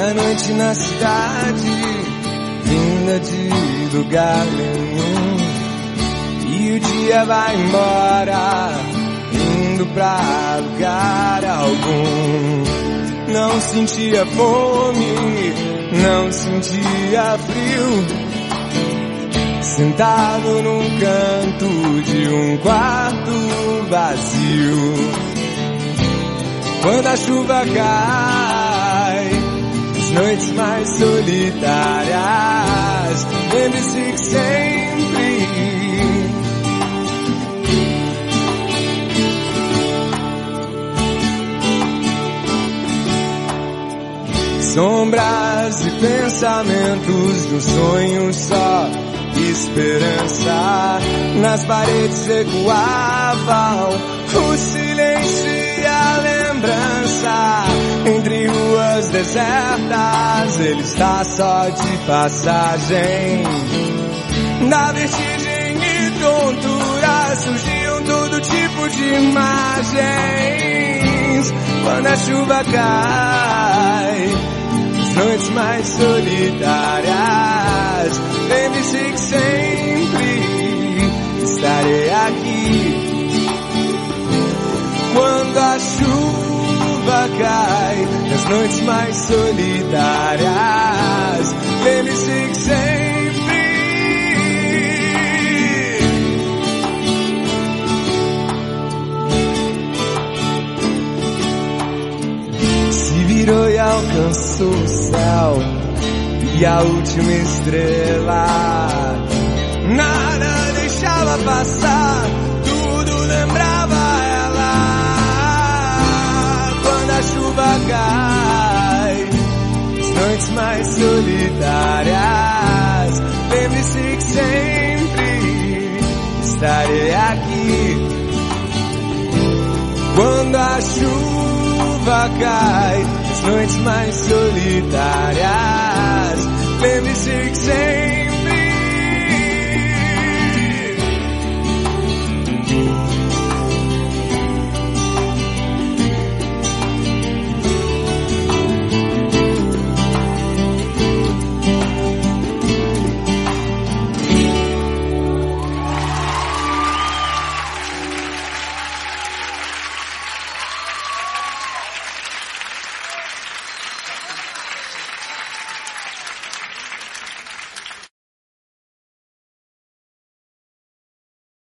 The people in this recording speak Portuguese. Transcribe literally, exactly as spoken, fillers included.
A noite na cidade, vinda de lugar nenhum, e o dia vai embora, indo pra lugar algum. Não sentia fome, não sentia frio, sentado num canto de um quarto vazio. Quando a chuva cai, as noites mais solitárias, lembre-se que sempre sombras e pensamentos de um sonho só, esperança. Nas paredes ecoavam o silêncio e a lembrança. Entre ruas desertas, ele está só de passagem. Na vertigem e tontura surgiam todo tipo de imagens. Quando a chuva cai, noites mais solitárias, lembre-se que sempre estarei aqui. Quando a chuva cai, nas noites mais solitárias, lembre-se que sempre se virou e alcançou o céu e a última estrela. Nada deixava passar, tudo lembrava ela. Quando a chuva cai, as noites mais solitárias, lembre-se que sempre estarei aqui. Quando a chuva cai, as noites mais solitárias, lembre-se que sempre